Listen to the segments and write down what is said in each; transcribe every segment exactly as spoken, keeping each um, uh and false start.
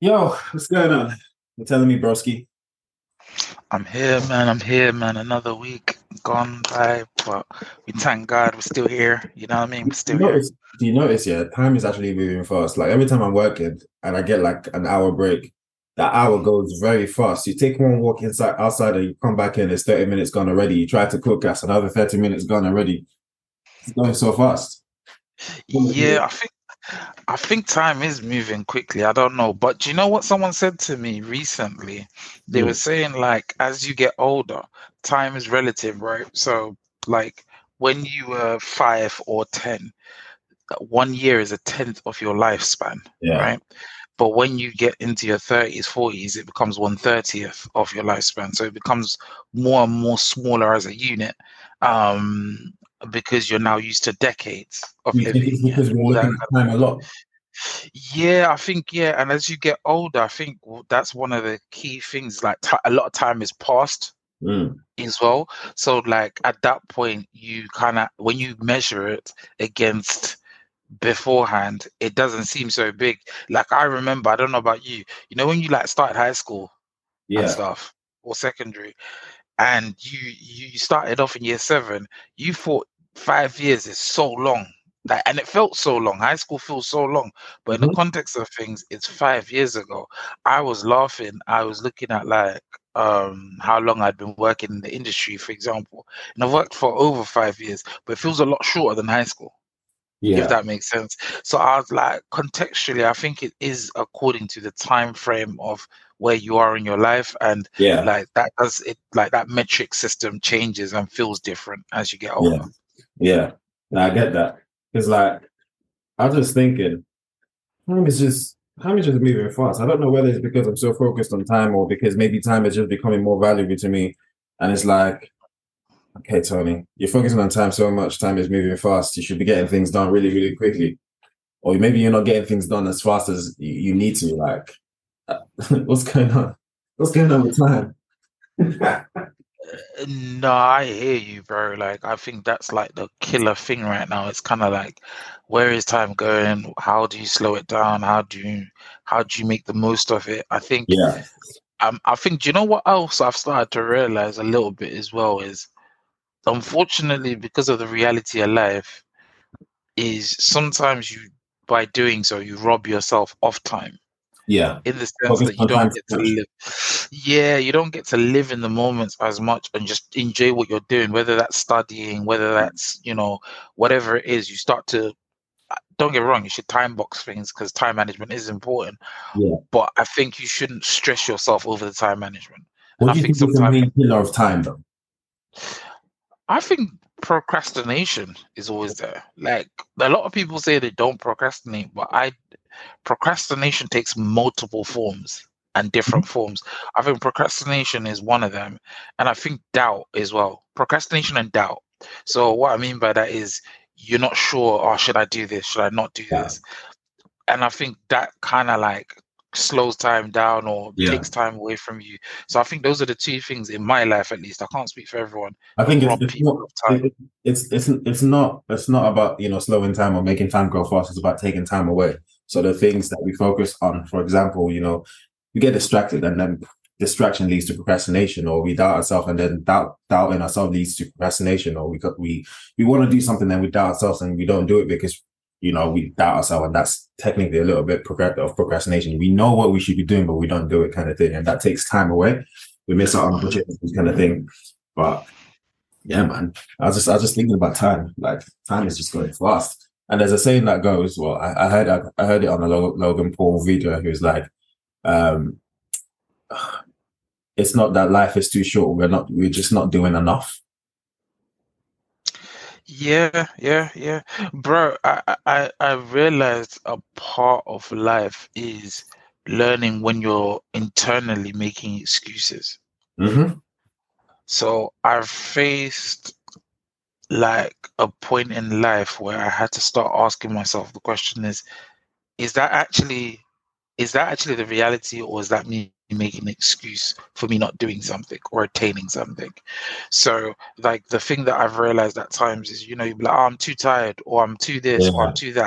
Yo, what's going on? You're telling me, broski. I'm here, man. I'm here, man. Another week gone by, but we thank God we're still here. You know what I mean? We're You still here. notice, do you notice, yeah, time is actually moving fast. Like every time I'm working and I get like an hour break, that hour goes very fast. You take one walk inside, outside, and you come back in, it's thirty minutes gone already. You try to cook gas, another thirty minutes gone already. It's going so fast. Yeah, I think I think time is moving quickly. I don't know, but do you know what someone said to me recently? They were Mm. saying like as you get older, time is relative, right? So like when you were five or ten, one year is a tenth of your lifespan, Yeah, right? But when you get into your thirties, forties, it becomes one thirtieth of your lifespan. So it becomes more and more smaller as a unit, um, because you're now used to decades of you think it's living and because we're all that looking kind at time a lot? of. Yeah, I think, yeah. And as you get older, I think w- that's one of the key things. Like ti a lot of time is passed Mm. as well. So like at that point, you kind of, when you measure it against beforehand, it doesn't seem so big. Like I remember, I don't know about you, you know, when you like started high school and Yeah, stuff or secondary, and you you started off in year seven, you thought five years is so long. Like, and it felt so long. High school feels so long, but in the Mhm. context of things, it's five years ago. I was laughing. I was looking at like um how long I'd been working in the industry, for example, and I've worked for over five years, but it feels a lot shorter than high school, if Yeah, that makes sense. So I was like, contextually, I think it is according to the time frame of where you are in your life, and yeah, like that does it, like that metric system changes and feels different as you get yeah, older. yeah. Now I get that. It's like I was just thinking. Time is just time is just moving fast. I don't know whether it's because I'm so focused on time or because maybe time is just becoming more valuable to me. And it's like, okay, Tony, you're focusing on time so much, time is moving fast. You should be getting things done really, really quickly. Or maybe you're not getting things done as fast as you, you need to. Like, what's going on? What's going on with time? No, I hear you, bro. Like, I think that's like the killer thing right now. It's kind of like, where is time going? How do you slow it down? How do you, how do you make the most of it? I think, Yeah, um, I think, do you know what else I've started to realize a little bit as well is, unfortunately, because of the reality of life, is sometimes you, by doing so, you rob yourself of time yeah. in the sense Focus that you on time don't too get to much. live. Yeah, you don't get to live in the moments as much and just enjoy what you're doing, whether that's studying, whether that's, you know, whatever it is. You start to, don't get me wrong, you should time box things because time management is important, Yeah. but I think you shouldn't stress yourself over the time management. And What I do you think think is the sometimes main pillar of time, though? I think procrastination is always there. Like a lot of people say they don't procrastinate, but I procrastination takes multiple forms and different forms. I think procrastination is one of them, and I think doubt as well. Procrastination and doubt. So what I mean by that is you're not sure, oh, should I do this? Should I not do Yeah. this? And I think that kind of like slows time down or Yeah. takes time away from you. So I think those are the two things in my life, at least. I can't speak for everyone I that think it's rob it's people not of time. it, it- it's it's it's not it's not about you know slowing time or making time go fast. It's about taking time away. So the things that we focus on, for example, you know, we get distracted and then distraction leads to procrastination, or we doubt ourselves and then doubt doubting ourselves leads to procrastination, or we got we we want to do something and we doubt ourselves and we don't do it because you know we doubt ourselves and that's technically a little bit progr- of procrastination. We know what we should be doing, but we don't do it, kind of thing, and that takes time away. We miss out on Mhm. opportunities, kind of thing. But yeah, man. I was just I was just thinking about time. Like time is just going fast. And there's a saying that goes, well, I, I heard I, I heard it on a Lo- Logan Paul video. He was like, um, "It's not that life is too short. We're not. We're just not doing enough." Yeah, yeah, yeah. Bro, I, I, I I realized a part of life is learning when you're internally making excuses. Hmm. So I've faced like a point in life where I had to start asking myself the question is, is that actually is that actually the reality, or is that me making an excuse for me not doing something or attaining something? So, like the thing that I've realized at times is, you know, you'll be like, oh, I'm too tired, or I'm too this, or I'm Yeah, too that.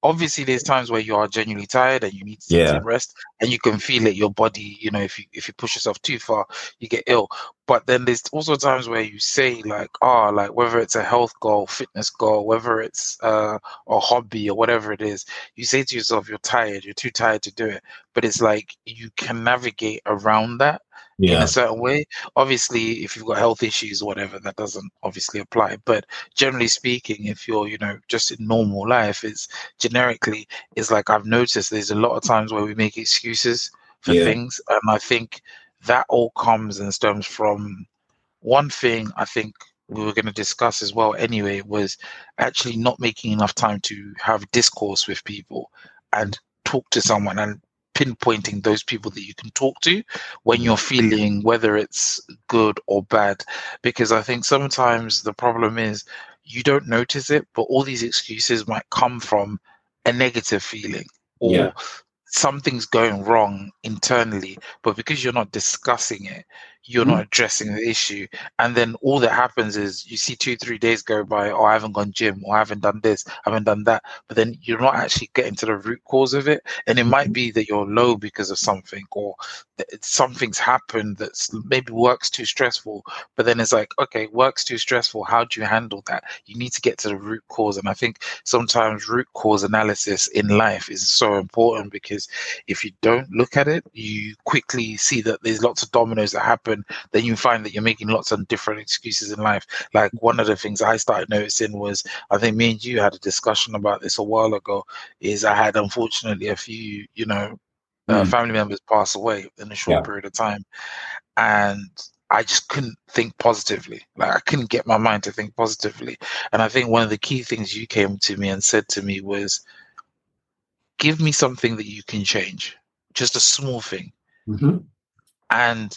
obviously there's times where you are genuinely tired and you need to take Yeah. some rest, and you can feel it, your body, you know, if you if you push yourself too far, you get ill. But then there's also times where you say like, ah, oh, like whether it's a health goal, fitness goal, whether it's uh, a hobby or whatever it is, you say to yourself, you're tired, you're too tired to do it. But it's like you can navigate around that in a Yeah. certain way. Obviously, if you've got health issues or whatever, that doesn't obviously apply. But generally speaking, if you're, you know, just in normal life, it's generically, it's like I've noticed there's a lot of times where we make excuses for Yeah. things. And I think that all comes and stems from one thing I think we were going to discuss as well anyway, was actually not making enough time to have discourse with people and talk to someone, and pinpointing those people that you can talk to when you're feeling, whether it's good or bad. Because I think sometimes the problem is you don't notice it, but all these excuses might come from a negative feeling, or Yeah. something's going wrong internally, but because you're not discussing it, you're Mhm. not addressing the issue. And then all that happens is you see two, three days go by, oh, I haven't gone gym, or I haven't done this, I haven't done that. But then you're not actually getting to the root cause of it. And it might be that you're low because of something, or that something's happened that's maybe work's too stressful. But then it's like, okay, work's too stressful. How do you handle that? You need to get to the root cause. And I think sometimes root cause analysis in life is so important, because if you don't look at it, you quickly see that there's lots of dominoes that happen. Then you find that you're making lots of different excuses in life. Like one of the things I started noticing was, I think me and you had a discussion about this a while ago, is I had unfortunately a few, you know, uh, Mm. family members pass away in a short Yeah. period of time. And I just couldn't think positively. Like I couldn't get my mind to think positively. And I think one of the key things you came to me and said to me was, give me something that you can change, just a small thing, Mm-hmm. and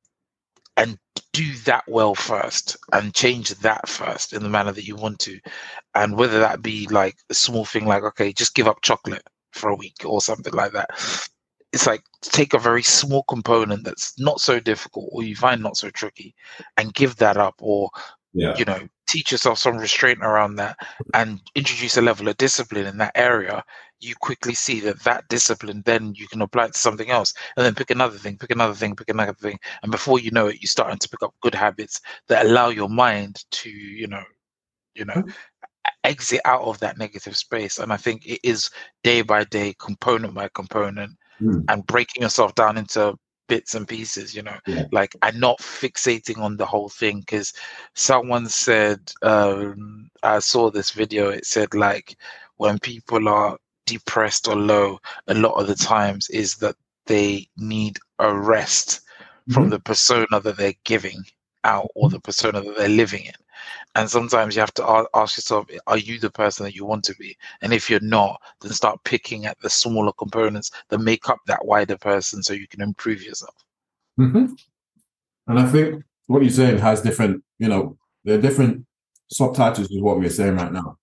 and do that well first, and change that first in the manner that you want to. And whether that be like a small thing, like, okay, just give up chocolate for a week or something like that. It's like take a very small component that's not so difficult, or you find not so tricky, and give that up. Or Yeah. you know, teach yourself some restraint around that, and introduce a level of discipline in that area. You quickly see that that discipline, then you can apply it to something else, and then pick another thing, pick another thing, pick another thing. And before you know it, you're starting to pick up good habits that allow your mind to, you know, you know, exit out of that negative space. And I think it is day by day, component by component, Mm. and breaking yourself down into bits and pieces, you know, Yeah. like, and not fixating on the whole thing. Because someone said, um, I saw this video, it said like, when people are depressed or low, a lot of the times is that they need a rest from Mhm. the persona that they're giving out, or the persona that they're living in. And sometimes you have to a- ask yourself, are you the person that you want to be? And if you're not, then start picking at the smaller components that make up that wider person, so you can improve yourself. Mm-hmm. And I think what you're saying has different, you know, there are different subtitles with what we're saying right now.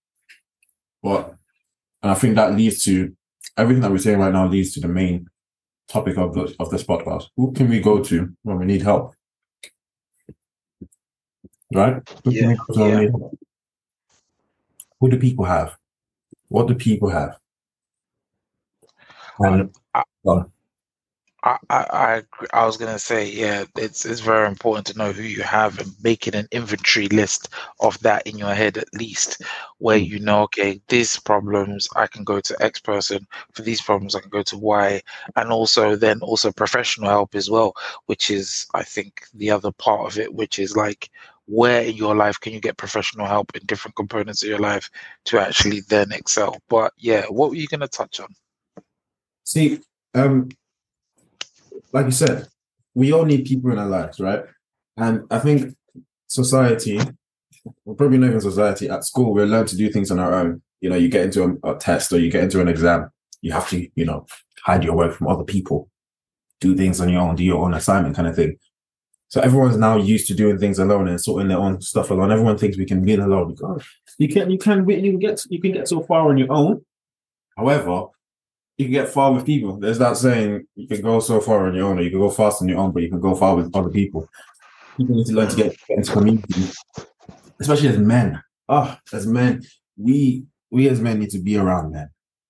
But, and I think that leads to, everything that we're saying right now leads to the main topic of the of this podcast. Who can we go to when we need help? Right? Who can Yeah, we go to when yeah. we need help? Who do people have? What do people have? And I, well, I, I, I, agree- I was gonna say, yeah, it's it's very important to know who you have, and making an inventory list of that in your head, at least, where Mm. you know, okay, these problems I can go to X person, for these problems I can go to Y. And also then also professional help as well, which is, I think, the other part of it, which is like, where in your life can you get professional help in different components of your life to actually then excel. But yeah, what were you gonna touch on? see, um, like you said, we all need people in our lives, right? And I think society, well, probably not even society, at school, we're learned to do things on our own. You know, you get into a, a test or you get into an exam, you have to, you know, hide your work from other people, do things on your own, do your own assignment kind of thing. So everyone's now used to doing things alone and sorting their own stuff alone. Everyone thinks we can be alone. Because you can, you can, you can get, you can get so far on your own. However, you can get far with people. There's that saying, you can go so far on your own, or you can go fast on your own, but you can go far with other people. People need to learn to get, get into community, especially as men. Oh, as men, we we as men need to be around men.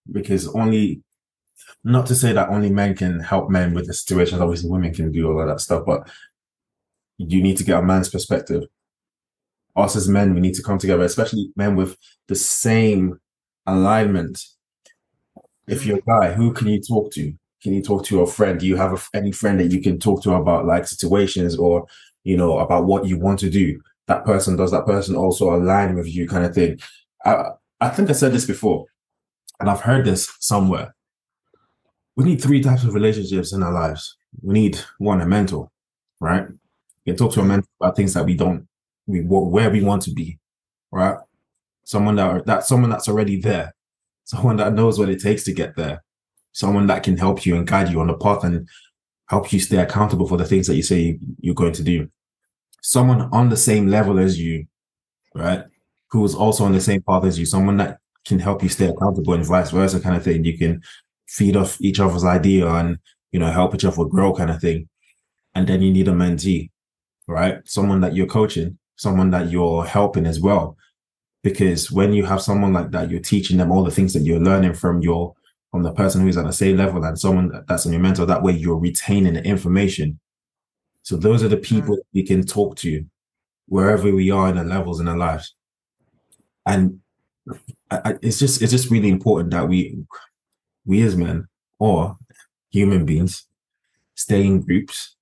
because only, not to say that only men can help men with the situations. Obviously, women can do all of that stuff, but you need to get a man's perspective. Us as men, we need to come together, especially men with the same alignment. If you're a guy, who can you talk to? Can you talk to a friend? Do you have a, any friend that you can talk to about like situations or, you know, about what you want to do? That person, does that person also align with you, kind of thing? I, I think I said this before, and I've heard this somewhere. We need three types of relationships in our lives. We need one, a mentor, right? You can talk to a mentor about things that we don't, we where we want to be, right? Someone that that someone that's already there, someone that knows what it takes to get there, someone that can help you and guide you on the path and help you stay accountable for the things that you say you're going to do. Someone on the same level as you, right? Who is also on the same path as you, someone that can help you stay accountable and vice versa, kind of thing. You can feed off each other's idea and, you know, help each other grow, kind of thing. And then you need a mentee, right? Someone that you're coaching, someone that you're helping as well. Because when you have someone like that, you're teaching them all the things that you're learning from your from the person who's at the same level and someone that's in your mentor. That way you're retaining the information. So those are the people we can talk to wherever we are in the levels in our lives. And I, I, it's just it's just really important that we we as men or human beings stay in groups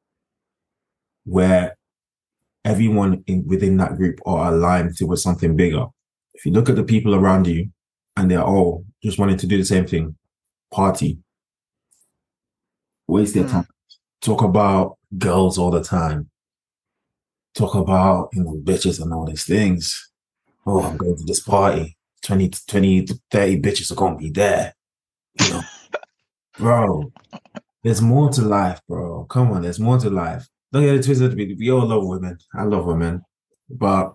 where everyone in, within that group are aligned towards something bigger. If you look at the people around you and they're all just wanting to do the same thing, party, waste their time, talk about girls all the time, talk about, you know, bitches and all these things. Oh, I'm going to this party. twenty, twenty, thirty bitches are going to be there. You know, bro, there's more to life, bro. Come on, there's more to life. Don't get it twisted. We, we all love women. I love women. But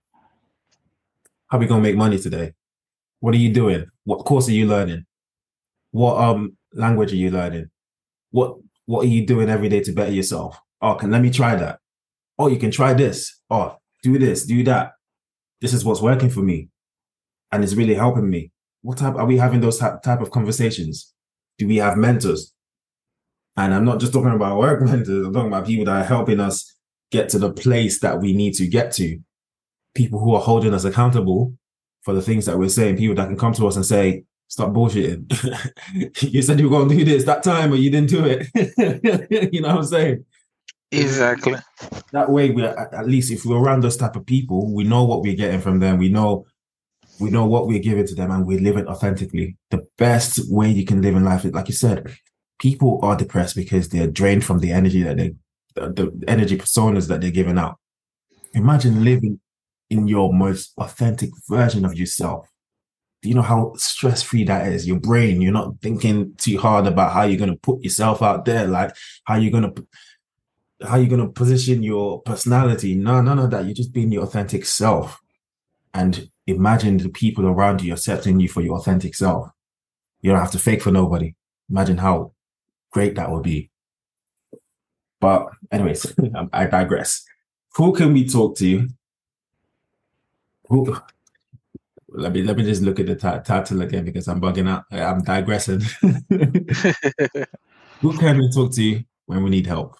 how are we going to make money today? What are you doing? What course are you learning? What um language are you learning? What what are you doing every day to better yourself? Oh, can let me try that. Oh, you can try this. Oh, do this, do that. This is what's working for me. And it's really helping me. What type are we having those type, type of conversations? Do we have mentors? And I'm not just talking about work mentors, I'm talking about people that are helping us get to the place that we need to get to. People who are holding us accountable for the things that we're saying, people that can come to us and say, stop bullshitting. You said you were going to do this that time, but you didn't do it. You know what I'm saying? Exactly. That way, we're at least if we're around those type of people, we know what we're getting from them. We know, we know what we're giving to them, and we live it authentically. The best way you can live in life is, like you said, people are depressed because they're drained from the energy that they, the, the energy personas that they're giving out. Imagine living in your most authentic version of yourself. Do you know how stress-free that is? Your brain, you're not thinking too hard about how you're going to put yourself out there, like how you're going to how you're going to position your personality. No, none of that. You're just being your authentic self. And imagine the people around you accepting you for your authentic self. You don't have to fake for nobody. Imagine how great that would be. But anyways, I digress. Who can we talk to? Who? Let me let me just look at the t- title again because I'm bugging out. I'm digressing. Who can we talk to when we need help?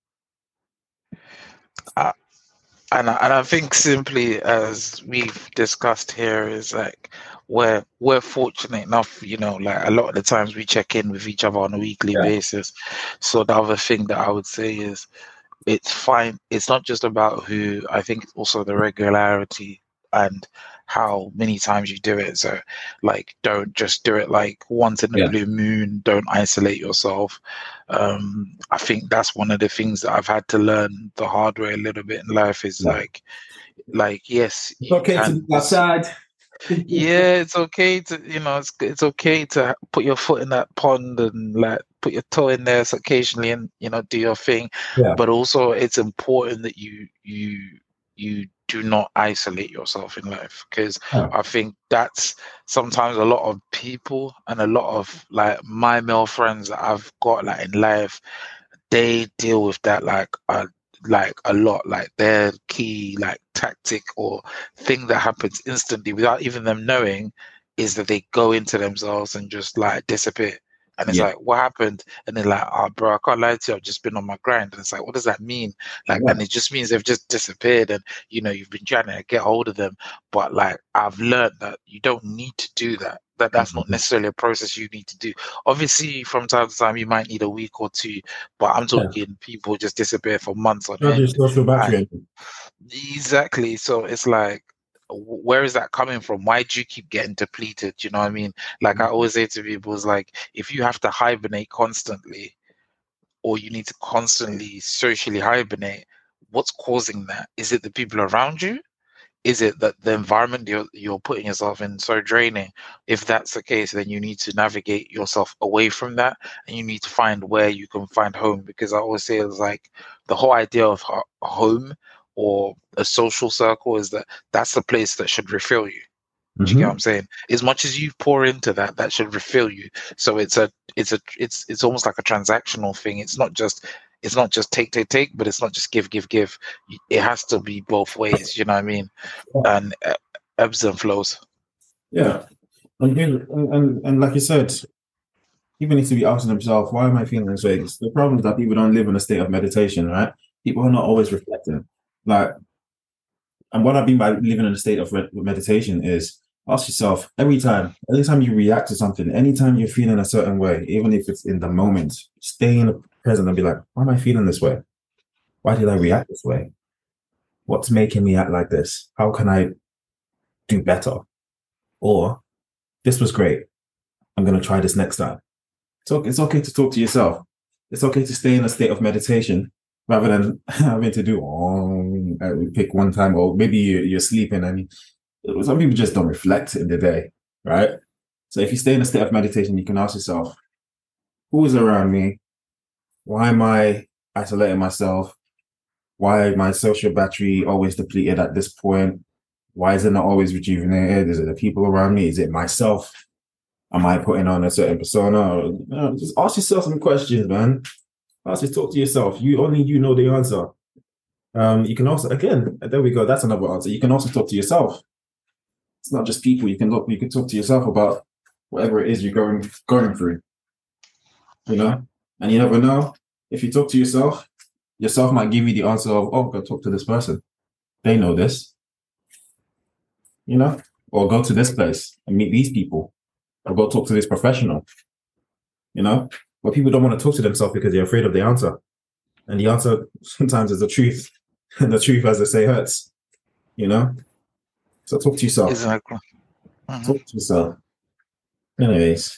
Uh, and I, and I think simply as we've discussed here is like we're we're fortunate enough, you know, like a lot of the times we check in with each other on a weekly Yeah. basis. So the other thing that I would say is it's fine. It's not just about who. I think it's also the regularity and how many times you do it. So like don't just do it like once in a Yeah. blue moon. Don't isolate yourself. um I think that's one of the things that I've had to learn the hard way a little bit in life is Yeah. like like yes, it's okay to be outside. yeah, it's okay to, you know, it's it's okay to put your foot in that pond and like put your toe in there so occasionally and, you know, do your thing. Yeah. But also it's important that you you you do not isolate yourself in life, because Yeah. I think that's sometimes a lot of people and a lot of like my male friends that I've got like in life, they deal with that like uh, like a lot, like their key like tactic or thing that happens instantly without even them knowing is that they go into themselves and just like disappear. And it's Yeah. like, what happened? And they're like, oh, bro, I can't lie to you. I've just been on my grind. And it's like, what does that mean? Like, Yeah. and it just means they've just disappeared. And, you know, you've been trying to get hold of them. But like, I've learned that you don't need to do that. That that's not necessarily a process you need to do. Obviously, from time to time, you might need a week or two. But I'm Yeah. talking people just disappear for months on Charge your end. social battery. And exactly. So it's like, where is that coming from? Why do you keep getting depleted? You know what I mean? Like I always say to people, is like, if you have to hibernate constantly, or you need to constantly socially hibernate, what's causing that? Is it the people around you? Is it that the environment you're you're putting yourself in so draining? If that's the case, then you need to navigate yourself away from that, and you need to find where you can find home. Because I always say it's like the whole idea of ho- home or a social circle is that that's the place that should refill you. Do you get what Mm-hmm. I'm saying? As much as you pour into that, that should refill you. So it's a, it's a, it's, it's almost like a transactional thing. It's not just, it's not just take, take, take, but it's not just give, give, give. It has to be both ways. You know what I mean? And uh, ebbs and flows. Yeah. And, here- and, and, and like you said, people need to be asking themselves, why am I feeling this way? It's the problem is that people don't live in a state of meditation, right? People are not always reflecting. Like, and what I mean by living in a state of re- meditation is ask yourself every time, anytime you react to something, anytime you're feeling a certain way, even if it's in the moment, stay in the present and be like, why am I feeling this way? Why did I react this way? What's making me act like this? How can I do better? Or this was great. I'm going to try this next time. So it's okay to talk to yourself. It's okay to stay in a state of meditation rather than having to do, oh, uh, pick one time, or maybe you're, you're sleeping and some people just don't reflect in the day, right? So if you stay in a state of meditation, you can ask yourself, who is around me? Why am I isolating myself? Why my social battery always depleted at this point? Why is it not always rejuvenated? Is it the people around me? Is it myself? Am I putting on a certain persona? Or, you know, just ask yourself some questions, man. Ask you talk to yourself. You only you know the answer. Um, you can also again, there we go. That's another answer. You can also talk to yourself. It's not just people. You can look. You can talk to yourself about whatever it is you're going going through. You know, and you never know. If you talk to yourself, yourself might give you the answer of, "Oh, go talk to this person. They know this." You know, or go to this place and meet these people, or go talk to this professional. You know, but people don't want to talk to themselves because they're afraid of the answer, and the answer sometimes is the truth, and the truth, as they say, hurts. You know, so talk to yourself. Exactly. Mhm. Talk to yourself. Anyways,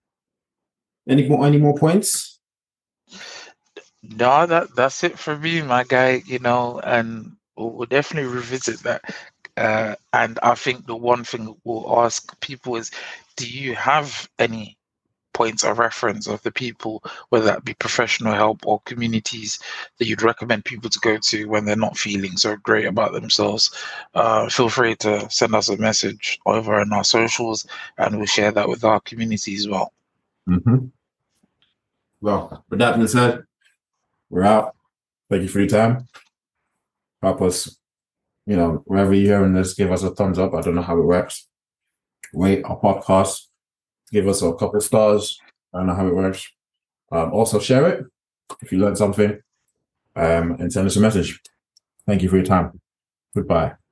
any more any more points? No, that that's it for me, my guy. You know, and we'll, we'll definitely revisit that. Uh, and I think the one thing we'll ask people is, do you have any points of reference of the people, whether that be professional help or communities that you'd recommend people to go to when they're not feeling so great about themselves? Uh, feel free to send us a message over on our socials, and we'll share that with our community as well. Mm-hmm. Well, with that being said, we're out. Thank you for your time. Help us, you know, wherever you're hearing this, give us a thumbs up. I don't know how it works. Rate our podcast. Give us a couple stars. I don't know how it works. Um, also, share it if you learned something, um, and send us a message. Thank you for your time. Goodbye.